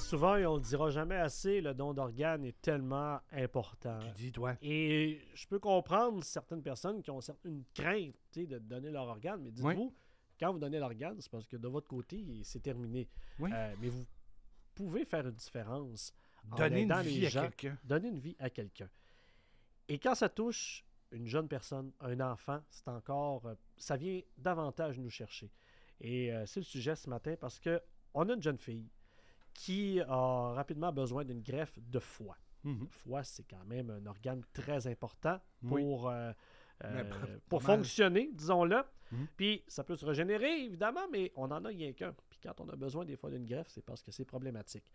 souvent, et on le dira jamais assez, le don d'organes est tellement important. Tu dis, toi. Et je peux comprendre certaines personnes qui ont une crainte de donner leur organe, mais dites-vous, quand vous donnez l'organe, c'est parce que de votre côté, c'est terminé. Oui. Mais vous pouvez faire une différence en Donner une aidant vie les à gens, quelqu'un. donner une vie à quelqu'un. Et quand ça touche une jeune personne, un enfant, c'est encore... ça vient davantage nous chercher. Et c'est le sujet ce matin parce que on a une jeune fille qui a rapidement besoin d'une greffe de foie. Le foie, c'est quand même un organe très important pour fonctionner, disons-le. Puis ça peut se régénérer, évidemment, mais on n'en a rien qu'un. Puis quand on a besoin des fois d'une greffe, c'est parce que c'est problématique.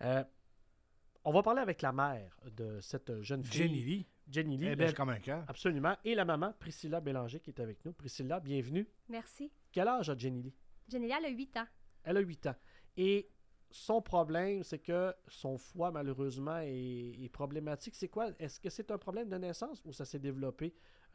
On va parler avec la mère de cette jeune fille. Jenny Lee. Elle est belle comme un cœur. Absolument. Et la maman, Priscilla Bélanger, qui est avec nous. Priscilla, bienvenue. Merci. Quel âge a Jenny Lee? Jenny Lee, elle a 8 ans. Elle a 8 ans. Et son problème, c'est que son foie, malheureusement, est problématique. C'est quoi? Est-ce que c'est un problème de naissance ou ça s'est développé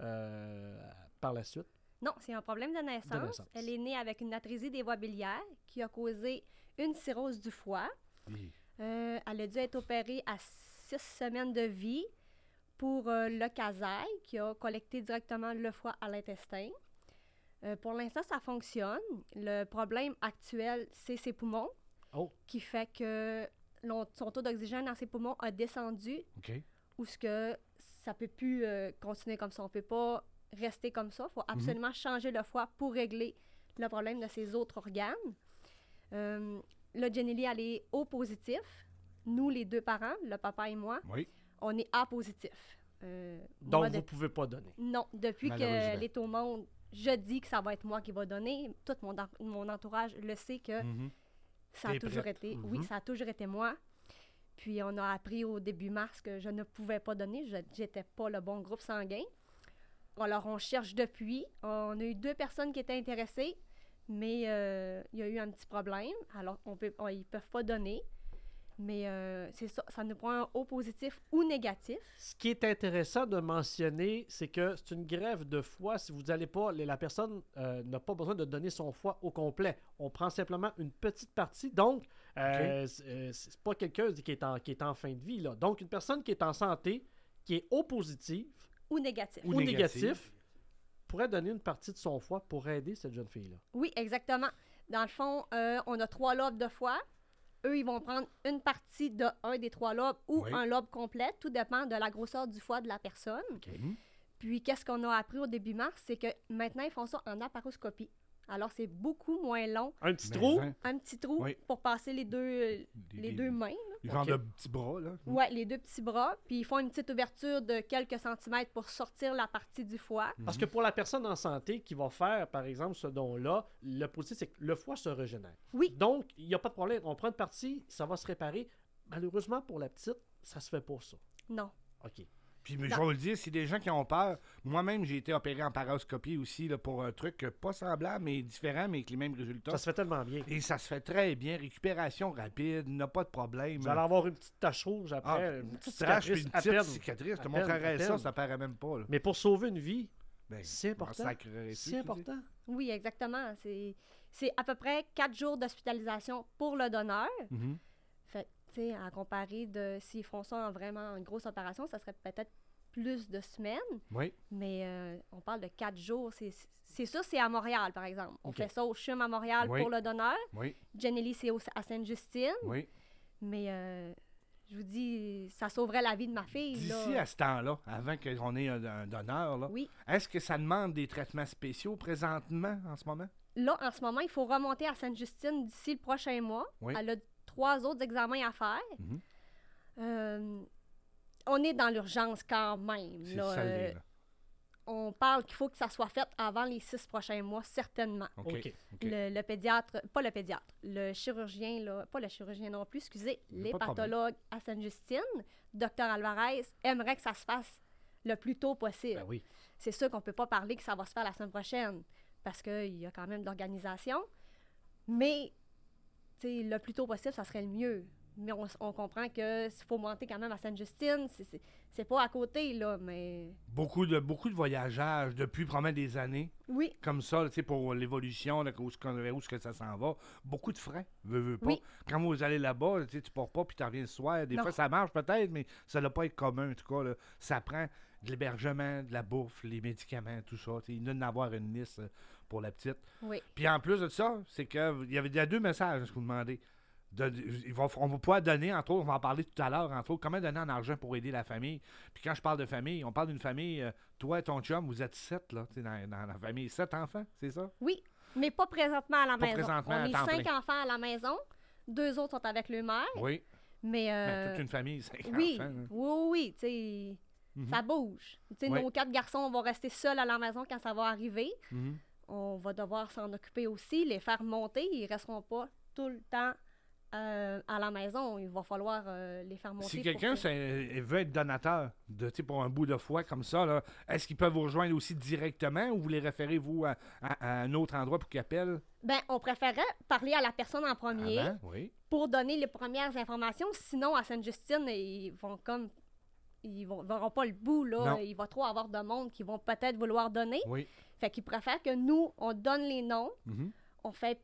par la suite? Non, c'est un problème de naissance. Elle est née avec une atrésie des voies biliaires qui a causé une cirrhose du foie. Oui. Elle a dû être opérée à 6 semaines de vie pour le casaille qui a collecté directement le foie à l'intestin. Pour l'instant, ça fonctionne. Le problème actuel, c'est ses poumons, qui fait que son taux d'oxygène dans ses poumons a descendu, ou ce que ça ne peut plus continuer comme ça. On ne peut pas rester comme ça. Il faut absolument changer le foie pour régler le problème de ses autres organes. Là, Jenny Lee, elle est O positif. Nous, les deux parents, le papa et moi, on est A positif. Donc, vous ne pouvez pas donner? Non. Depuis qu'elle est au monde, je dis que ça va être moi qui va donner. Tout mon entourage le sait que ça a toujours été... Oui, ça a toujours été moi. Puis, on a appris au début mars que je ne pouvais pas donner. Je n'étais pas le bon groupe sanguin. Alors, on cherche depuis. On a eu 2 personnes qui étaient intéressées, mais il y a eu un petit problème. Alors, ils ne peuvent pas donner. Mais c'est ça, ça nous prend un O positif ou négatif. Ce qui est intéressant de mentionner, c'est que c'est une greffe de foie. Si vous n'allez pas, la personne n'a pas besoin de donner son foie au complet. On prend simplement une petite partie. Donc, c'est pas quelqu'un qui est en fin de vie, là. Donc, une personne qui est en santé, qui est O positive ou négatif. Ou négatif pourrait donner une partie de son foie pour aider cette jeune fille-là. Oui, exactement. Dans le fond, on a 3 lobes de foie. Eux, ils vont prendre une partie de un des 3 lobes ou un lobe complet. Tout dépend de la grosseur du foie de la personne. Puis, qu'est-ce qu'on a appris au début mars? C'est que maintenant, ils font ça en laparoscopie. Alors, c'est beaucoup moins long. Un petit trou? Un petit trou pour passer les deux mains. Les genres de petits bras, là. Oui, les 2 petits bras. Puis, ils font une petite ouverture de quelques centimètres pour sortir la partie du foie. Parce que pour la personne en santé qui va faire, par exemple, ce don-là, le positif, c'est que le foie se régénère. Oui. Donc, il n'y a pas de problème. On prend une partie, ça va se réparer. Malheureusement, pour la petite, ça se fait pas, ça. Non. OK. Puis, je vais vous le dire, c'est des gens qui ont peur. Moi-même, j'ai été opéré en paroscopie aussi là, pour un truc pas semblable, mais différent, mais avec les mêmes résultats. Ça se fait tellement bien. Et ça se fait très bien. Récupération rapide, n'a pas de problème. Vous allez avoir une petite tache rouge après, une petite cicatrice à peine. Cicatrice. Je te montrerais ça paraît même pas. Là. Mais pour sauver une vie, c'est important. C'est important. Oui, exactement. C'est à peu près 4 jours d'hospitalisation pour le donneur. Fait à comparer de s'ils font ça en vraiment une grosse opération, ça serait peut-être plus de semaines. Oui. Mais on parle de 4 jours. C'est ça, c'est à Montréal, par exemple. On fait ça au CHUM à Montréal pour le donneur. Oui. Jenny Lee, c'est à Sainte-Justine. Oui. Mais je vous dis, ça sauverait la vie de ma fille. D'ici à ce temps-là, avant qu'on ait un donneur, là, est-ce que ça demande des traitements spéciaux présentement, en ce moment? Là, en ce moment, il faut remonter à Sainte-Justine d'ici le prochain mois. Oui. Elle a 3 autres examens à faire. On est dans l'urgence quand même. C'est salé, là. On parle qu'il faut que ça soit fait avant les 6 prochains mois, certainement. OK. Le pédiatre, pas le pédiatre, le chirurgien, là, pas le chirurgien non plus, excusez, l'hépatologue à Sainte-Justine, Dr Alvarez, aimerait que ça se fasse le plus tôt possible. Ben oui. C'est sûr qu'on ne peut pas parler que ça va se faire la semaine prochaine, parce qu'il y a quand même de l'organisation. Mais, le plus tôt possible, ça serait le mieux. Mais on comprend que s'il faut monter quand même à Sainte-Justine, c'est pas à côté, là, mais... Beaucoup de voyageage depuis probablement des années, Oui, comme ça, tu sais, pour l'évolution, là, où est-ce que ça s'en va. Beaucoup de frais, veux pas. Oui. Quand vous allez là-bas, tu sais, tu pars pas puis tu reviens le soir. Des Non. fois, ça marche peut-être, mais ça ne doit pas être commun, en tout cas. Là. Ça prend de l'hébergement, de la bouffe, les médicaments, tout ça. Tu sais, il doit y en avoir une liste pour la petite. oui. Puis en plus de ça, c'est qu'il y a 2 messages à ce que vous demandez. On va pouvoir donner, entre autres, on va en parler tout à l'heure, entre autres, comment donner en argent pour aider la famille. Puis quand je parle de famille, on parle d'une famille, toi et ton chum, vous êtes 7 là, dans la famille. 7 enfants, c'est ça? Oui, mais pas présentement à la Pas maison. présentement, On à est temps 5 plein. enfants à la maison. 2 autres sont avec le mère. Oui. Mais, Mais toute une famille, 5 oui, enfants. Hein. oui, tu sais, Mhm. ça bouge. Tu sais, Oui. nos 4 garçons vont rester seuls à la maison quand ça va arriver. Mhm. On va devoir s'en occuper aussi, les faire monter. Ils resteront pas tout le temps à la maison. Il va falloir les faire monter. Si pour quelqu'un que- veut être donateur tu sais, pour un bout de foie comme ça, là, est-ce qu'ils peuvent vous rejoindre aussi directement ou vous les référez, vous, à un autre endroit pour qu'ils appellent? Ben, on préférait parler à la personne en premier Avant? Oui. pour donner les premières informations. Sinon, à Sainte-Justine, ils verront pas le bout, là. Non. Il va trop avoir de monde qui vont peut-être vouloir donner. Oui. Fait qu'ils préfèrent que nous, on donne les noms, Mhm. on fait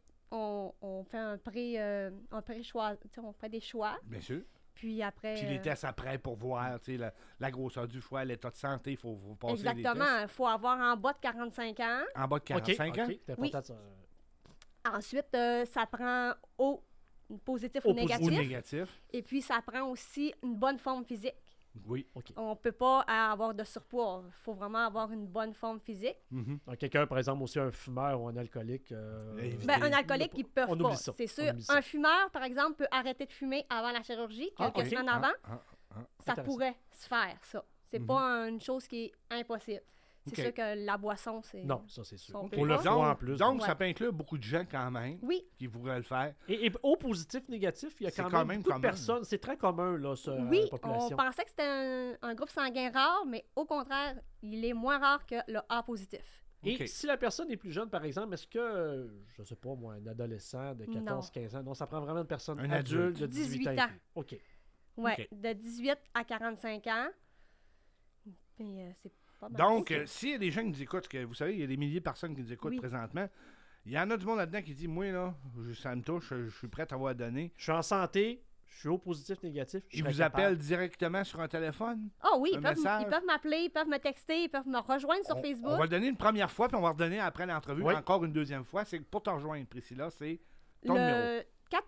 un pré-choix, tu sais, on fait des choix, Bien sûr. puis après... Puis les tests après pour voir tu sais, la grosseur du foie, l'état de santé, il faut passer les tests. exactement, il faut avoir en bas de 45 ans. En bas de 45 ans? OK, c'est Oui. important. Ça. Ensuite, ça prend positif Au ou négatif. Ou négatif. Et puis, ça prend aussi une bonne forme physique. Oui. OK. On peut pas avoir de surpoids. Il faut vraiment avoir une bonne forme physique. Mhm. Donc, quelqu'un, par exemple, aussi un fumeur ou un alcoolique. Éviter. Ben, un alcoolique, ils peuvent on pas. oublie ça. C'est sûr. On oublie ça. Un fumeur, par exemple, peut arrêter de fumer avant la chirurgie, Ah, quelques ok. semaines avant. Ça Intéressant. pourrait se faire, ça. C'est Mhm. pas une chose qui est impossible. C'est Ok. sûr que la boisson, c'est... Non, ça, c'est sûr. On peut Pour le pas. foie en plus. Donc, Ouais. ça peut inclure beaucoup de gens quand même Oui, qui voudraient le faire. Et au positif, négatif, il y a C'est quand, quand même même beaucoup de commun. personnes. C'est très commun, là, sur oui, la on population. pensait que c'était un groupe sanguin rare, mais au contraire, il est moins rare que le A positif. Et OK. si la personne est plus jeune, par exemple, est-ce que, je sais pas moi, un adolescent de 14-15 ans, non, ça prend vraiment une personne Un adulte adulte. de 18 ans. 18 ans. et plus. OK. Ouais, Ok. de 18 à 45 ans. Mais c'est pas mal. Donc, s'il y a des gens qui nous écoutent, que vous savez, il y a des milliers de personnes qui nous écoutent Oui. présentement, il y en a du monde là-dedans qui dit, moi, là, ça me touche, je suis prêt à avoir donné. Je suis en santé, je suis au positif, négatif. je Ils serais vous capable. appellent directement sur un téléphone. Ah oui, un ils peuvent message. m'appeler, ils peuvent me texter, ils peuvent me rejoindre sur On Facebook. va le donner une première fois, puis on va redonner après l'entrevue Oui. encore une deuxième fois. C'est pour te rejoindre, Priscilla, c'est ton numéro. Le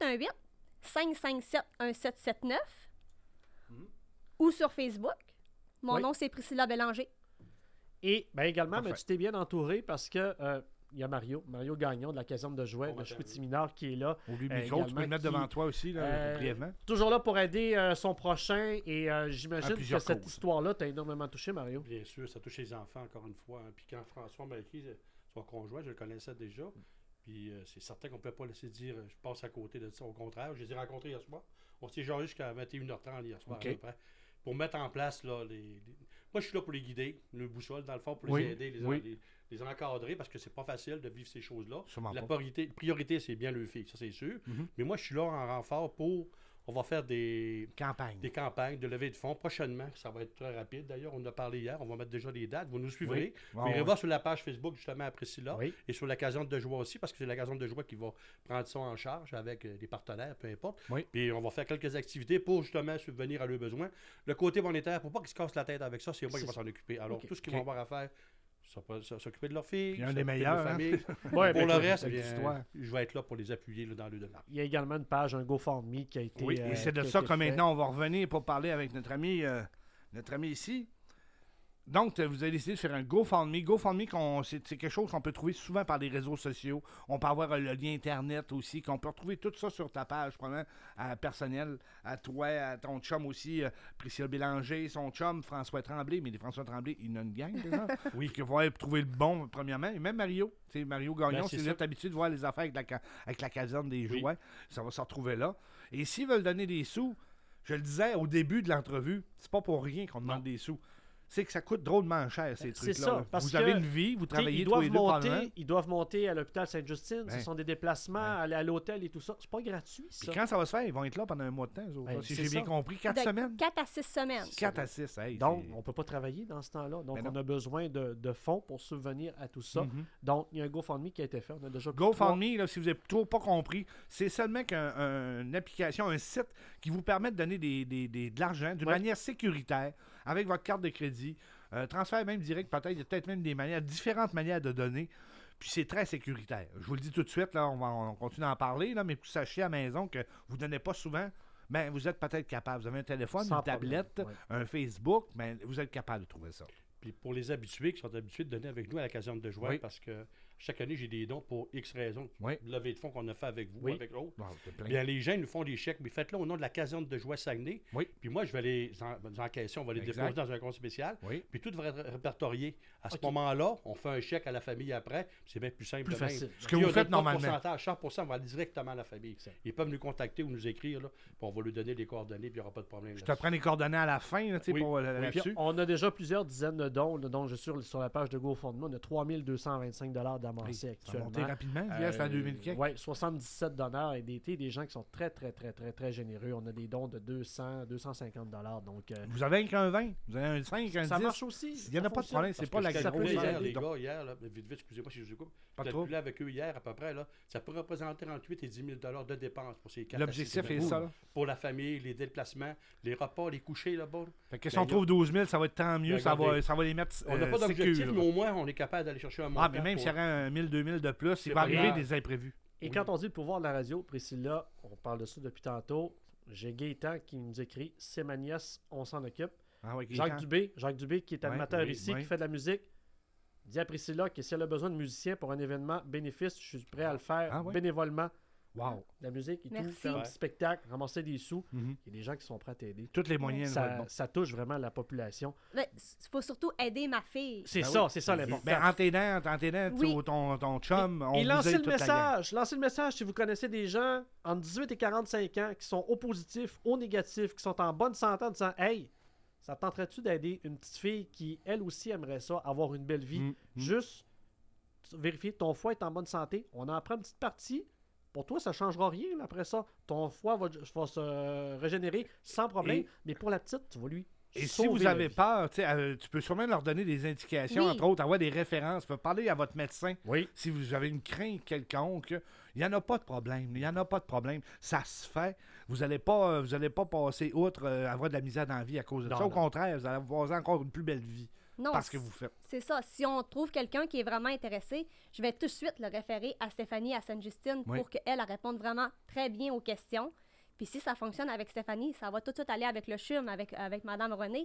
418-557-1779 Mhm. ou sur Facebook. Mon Oui. nom, c'est Priscilla Bélanger. Et ben, également, Parfait. ben, tu t'es bien entouré parce que il y a Mario Gagnon de la caserne de jouets Bon de matin, Chicoutimi-Nord qui est là. Oublie le micro, tu peux également le mettre qui- devant toi aussi, là, brièvement. Toujours là pour aider son prochain. Et j'imagine que plusieurs cette causes. histoire-là t'a énormément touché, Mario. Bien sûr, ça touche les enfants, encore une fois. Puis quand François m'a écrit, son conjoint, je le connaissais déjà. Puis c'est certain qu'on ne peut pas laisser dire je passe à côté de ça. Au contraire, je les ai rencontrés hier soir. On s'est jasé jusqu'à 21h30 hier soir, OK. à peu près. Pour mettre en place là, Moi, je suis là pour les guider, le boussole, dans le fond, pour Oui, les aider, oui. les encadrer, parce que c'est pas facile de vivre ces choses-là. Sûrement La pas. priorité, c'est bien le filles, ça c'est sûr. Mhm. Mais moi, je suis là en renfort pour... On va faire des Campagne. campagnes de levée de fonds prochainement. Ça va être très rapide. D'ailleurs, on en a parlé hier. On va mettre déjà des dates. Vous nous suivrez. Vous irez voir sur la page Facebook, justement, à Priscilla. Oui. Et sur la caserne de joie aussi, parce que c'est la caserne de joie qui va prendre ça en charge avec des partenaires, peu importe. Oui. Puis on va faire quelques activités pour, justement, subvenir à leurs besoins. Le côté monétaire, pour pas qu'ils se cassent la tête avec ça, c'est moi qui vais s'en occuper. Alors, Ok. tout ce qu'ils Ok. vont avoir à faire, s'occuper de leur fille, Puis un des s'occuper de meilleurs, leur hein. famille. Ouais, Pour ben, le écoute, reste, avec bien, l'histoire. je vais être là pour les appuyer là, dans le démarche. il y a également une page, un GoFundMe qui a été. Oui, et c'est de qui a ça été que fait. maintenant on va revenir pour parler avec notre ami ici. Donc, vous avez décidé de faire un GoFundMe. GoFundMe, c'est quelque chose qu'on peut trouver souvent par les réseaux sociaux. On peut avoir le lien Internet aussi, qu'on peut retrouver tout ça sur ta page, probablement, personnelle, à toi, à ton chum aussi, Priscilla Bélanger, son chum, François Tremblay. Mais les François Tremblay, il y en a une gang, déjà. Oui. Il faut trouver le bon, premièrement. Et même Mario. Tu sais, Mario Gagnon, Ben, si c'est vous ça. êtes habitué de voir les affaires avec la caserne des Oui. jouets, ça va se retrouver là. Et s'ils veulent donner des sous, je le disais au début de l'entrevue, c'est pas pour rien qu'on demande Non. des sous. c'est que ça coûte drôlement cher, ces C'est trucs-là. ça, là. parce Vous que, avez une vie, vous Tu sais, travaillez tous les deux pendant. ils doivent monter à l'hôpital Sainte-Justine. Ce Ouais. sont des déplacements, aller à l'hôtel et tout ça. C'est pas gratuit, Puis ça. quand ça va se faire, ils vont être là pendant un mois de temps, eux autres, Ben, là, si c'est j'ai bien ça. compris. 4 De semaines? 4 à 6 semaines. 4 à 6, hey, Donc, c'est- on peut pas travailler dans ce temps-là. Donc, Ben non. on a besoin de fonds pour subvenir à tout ça. Mhm. Donc, il y a un GoFundMe qui a été fait. On a déjà GoFundMe, là, si vous n'avez toujours pas compris, c'est seulement une application, un site qui vous permet de donner de l'argent d'une Ouais. manière sécuritaire avec votre carte de crédit. Transfert même direct, peut-être, il y a peut-être même différentes manières de donner. Puis c'est très sécuritaire. Je vous le dis tout de suite, là, on continue d'en parler, là, mais que vous sachiez à la maison que vous ne donnez pas souvent, ben, vous êtes peut-être capable. Vous avez un téléphone, Sans une tablette, problème, un Facebook, ben, vous êtes capable de trouver ça. Puis pour les habitués qui sont habitués de donner avec nous à la caserne de joie, Oui. parce que chaque année, j'ai des dons pour X raisons. Oui. Levée de fonds qu'on a fait avec vous, Oui. avec l'autre. Wow, c'est plein. Bien, les gens nous font des chèques, mais faites-le au nom de la caserne de joie Saguenay. Oui. Puis moi, je vais les encaisser, on va les Exact. déposer dans un compte spécial. Oui. Puis tout devrait être répertorié. À ce OK. moment-là, on fait un chèque à la famille après. C'est bien plus simple. Plus de même. facile. Ce que Puis vous on faites donne pas de normalement. pourcentage, 100% va aller directement à la famille. Ils peuvent nous contacter ou nous écrire, là, puis on va lui donner les coordonnées, puis il n'y aura pas de problème. Je te prends les coordonnées à la fin, là, tu sais, Oui. pour Oui. Puis là-dessus. on a déjà plusieurs dizaines de dons, là, dont je suis sur la page de GoFundMe. On a 3225 d'amassés Ça va actuellement. monter rapidement. Hier, c'est à 2000 quelques. Oui, 77 donneurs et des gens qui sont très, très, très, très, très généreux. On a des dons de 200, 250 Donc, Vous avez qu'un 20, vous avez un 5, un 10. ça marche aussi. Il n'y en a ça pas de fonctionne. problème, c'est Parce pas que la je ça calculais peut grosse. hier, les donc. gars, hier, là, vite, vite, excusez-moi si je vous coupe. Pas Je trop. calculais avec eux hier, à peu près, là, ça peut représenter entre 8 et 10 000 de dépenses pour ces 4 L'objectif est ça. Là. Pour la famille, les déplacements, les repas, les couchers là-bas. là. Fait que si Ben, on trouve 12 000, ça va être tant mieux, Ben, ça regardez, va les mettre On n'a pas d'objectif, sécures. mais au moins, on est capable d'aller chercher un montant. Ah, mais même s'il y aurait un 1000, 2000 de plus, C'est il va pas arriver grave. des imprévus. Et quand on dit le pouvoir de la radio, Priscilla, on parle de ça depuis tantôt. J'ai Gaétan qui nous écrit c'est ma nièce, on s'en occupe. Ah, ouais, Jacques Dubé, qui est Ouais, animateur oui, ici, oui. qui fait de la musique, dit à Priscilla que si elle a besoin de musiciens pour un événement bénéfice, je suis prêt à le faire Ah, ouais. bénévolement. Wow. De la musique et tout, Merci. faire un Ouais. petit spectacle, ramasser des sous. Mhm. Il y a des gens qui sont prêts à t'aider. Tous les moyens vont être Ça, bons. ça touche vraiment la population. Il faut surtout aider ma fille. C'est Ben ça, oui. c'est ça l'important. Ben, en t'aidant, Oui. ton chum, on Et vous lancez aide le toute la gang. message. Lancez le message si vous connaissez des gens entre 18 et 45 ans qui sont au positif, au négatif, qui sont en bonne santé en disant hey, ça te tenterait-tu d'aider une petite fille qui, elle aussi, aimerait ça, avoir une belle vie? Juste vérifier que ton foie est en bonne santé. On en prend une petite partie. Pour toi, ça ne changera rien là, après ça. Ton foie va se régénérer sans problème. Et- mais pour la petite, tu vas lui Et si sauver vous la avez vie. peur, tu sais, tu peux sûrement leur donner des indications, Oui. entre autres, avoir des références, peut parler à votre médecin. Oui. Si vous avez une crainte quelconque, il n'y en a pas de problème. Il n'y en a pas de problème. Ça se fait. Vous n'allez pas passer outre avoir de la misère dans la vie à cause de Non, ça. Au non. contraire, vous allez avoir encore une plus belle vie Non, parce que vous faites. c'est ça. Si on trouve quelqu'un qui est vraiment intéressé, je vais tout de suite le référer à Stéphanie à Sainte-Justine Oui. pour qu'elle elle réponde vraiment très bien aux questions. Puis si ça fonctionne avec Stéphanie, ça va tout de suite aller avec le CHUM, avec Mme Renée.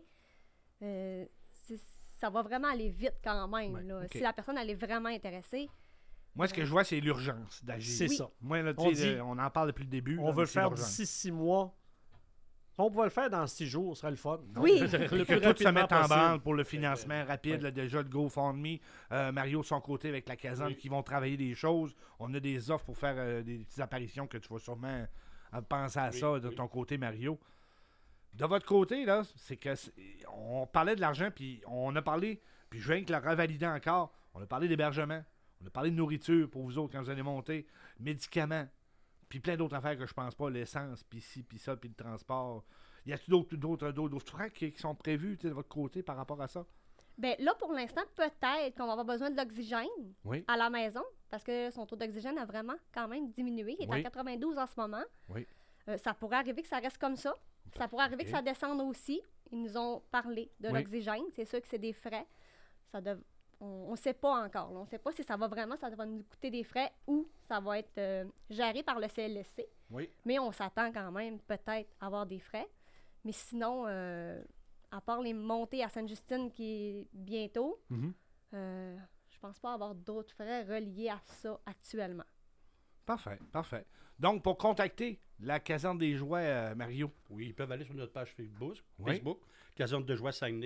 Ça va vraiment aller vite quand même. Ouais, là. ok. Si la personne elle est vraiment intéressée. Moi, ce que je vois, c'est l'urgence d'agir. C'est Oui. ça. Moi, là, On tu sais, dit- on en parle depuis le début. On là, veut mais le c'est faire l'urgence. d'ici 6 mois. Si on pouvait le faire dans 6 jours, ce serait le fun. Oui. Le Que plus tout se rapidement mette en possible. branle pour le financement rapide, Ouais. là, déjà le GoFundMe. Mario, de son côté, avec la caserne, Oui. qui vont travailler des choses. On a des offres pour faire des petites apparitions que tu vas sûrement penser à Oui, ça de oui. ton côté, Mario. De votre côté, là, c'est que on parlait de l'argent, puis on a parlé, puis je viens de le revalider encore. On a parlé d'hébergement, on a parlé de nourriture pour vous autres quand vous allez monter, médicaments, puis plein d'autres affaires que je pense pas, l'essence, puis ci, puis ça, puis le transport. Y a-t-il d'autres frais qui sont prévus tu sais, de votre côté par rapport à ça? Ben là, pour l'instant, peut-être qu'on va avoir besoin de l'oxygène Oui. à la maison parce que son taux d'oxygène a vraiment quand même diminué. Il est Oui. à 92 en ce moment. Oui. Ça pourrait arriver que ça reste comme ça. Ça pourrait arriver Ok. que ça descende aussi. Ils nous ont parlé de Oui. l'oxygène. C'est sûr que c'est des frais. On ne sait pas encore. là. On ne sait pas si ça va nous coûter des frais ou ça va être géré par le CLSC. Oui. Mais on s'attend quand même peut-être à avoir des frais. Mais sinon, à part les montées à Sainte-Justine qui est bientôt, Mhm. je pense pas avoir d'autres frais reliés à ça actuellement. Parfait, parfait. Donc, pour contacter la caserne des jouets, Mario. Oui, ils peuvent aller sur notre page Facebook, Oui. Caserne de joie Saguenay.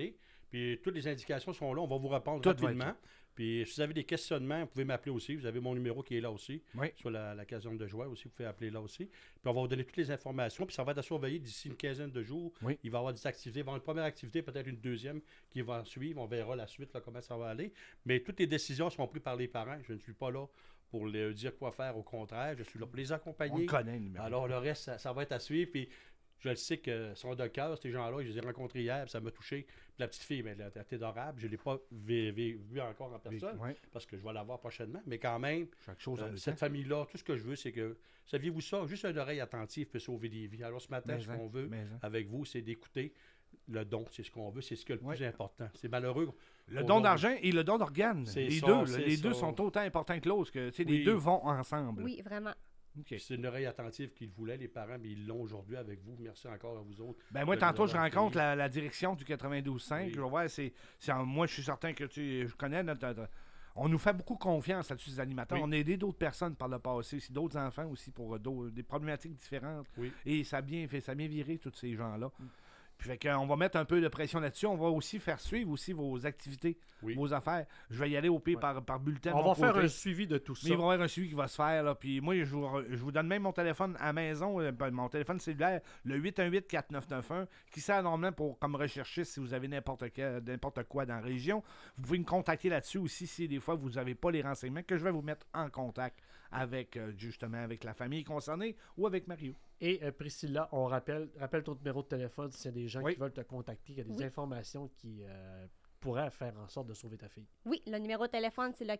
Puis toutes les indications sont là. On va vous répondre Tout va être rapidement. Puis si vous avez des questionnements, vous pouvez m'appeler aussi. Vous avez mon numéro qui est là aussi. Oui. Sur la caserne de joie aussi. Vous pouvez appeler là aussi. Puis on va vous donner toutes les informations. Puis ça va être à surveiller d'ici une quinzaine de jours. Oui. Il va y avoir des activités. Il va y avoir une première activité, peut-être une deuxième qui va en suivre. On verra la suite, là, comment ça va aller. Mais toutes les décisions sont prises par les parents. Je ne suis pas là pour leur dire quoi faire. Au contraire, je suis là pour les On accompagner. le connaît, le numéro. Alors, le reste, ça va être à suivre. Puis, je le sais que sont de cœur, ces gens-là. Je les ai rencontrés hier, puis ça m'a touché. Puis la petite fille, mais elle était adorable. Je ne l'ai pas vu encore en personne, Oui. parce que je vais la voir prochainement. Mais quand même, Chaque chose en cette famille-là, tout ce que je veux, c'est que, saviez-vous ça, juste une oreille attentive peut sauver des vies. Alors, ce matin, ce qu'on veut avec vous, c'est d'écouter le don. C'est ce qu'on veut. C'est ce qui est le plus important. C'est malheureux. Le don d'argent et le don d'organes. C'est Les ça, deux, c'est les deux ça. sont autant importants que l'autre. Que, tu sais, Oui. Les deux vont ensemble. Oui, vraiment. OK. C'est une oreille attentive qu'ils voulaient, les parents, mais ils l'ont aujourd'hui avec vous. Merci encore à vous autres. Ben moi, de tantôt, nous je avoir rencontre accueillis. la direction du 92.5. Oui. Je vais voir, moi, je suis certain que je connais on nous fait beaucoup confiance là-dessus, les animateurs. Oui. On a aidé d'autres personnes par le passé, aussi, d'autres enfants aussi pour des problématiques différentes. Oui. Et ça a bien viré tous ces gens-là. Puis fait qu'on va mettre un peu de pression là-dessus. On va aussi faire suivre aussi vos activités, Oui. vos affaires. Je vais y aller au pire Ouais. par bulletin. de On mon va faire côté. un suivi de tout ça. Mais il va y avoir un suivi qui va se faire. Là. Puis moi, je vous donne même mon téléphone à la maison, mon téléphone cellulaire, le 818-4991, qui sert normalement pour comme recherchiste si vous avez n'importe quoi dans la région. Vous pouvez me contacter là-dessus aussi si des fois vous n'avez pas les renseignements, que je vais vous mettre en contact avec justement avec la famille concernée ou avec Mario. Et Priscilla, on rappelle ton numéro de téléphone s'il y a des gens Oui. qui veulent te contacter, il y a des Oui. informations qui pourraient faire en sorte de sauver ta fille. Oui, le numéro de téléphone, c'est le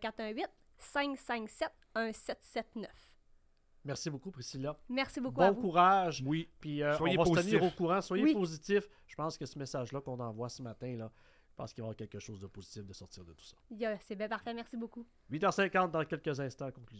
418-557-1779. Merci beaucoup, Priscilla. Merci beaucoup à Bon vous. courage. Oui. Puis Soyez on va se positifs. tenir au courant. Soyez Oui. positifs. Je pense que ce message-là qu'on envoie ce matin, là, je pense qu'il va y avoir quelque chose de positif de sortir de tout ça. C'est bien parfait. Merci beaucoup. 8h50 dans quelques instants, conclusion.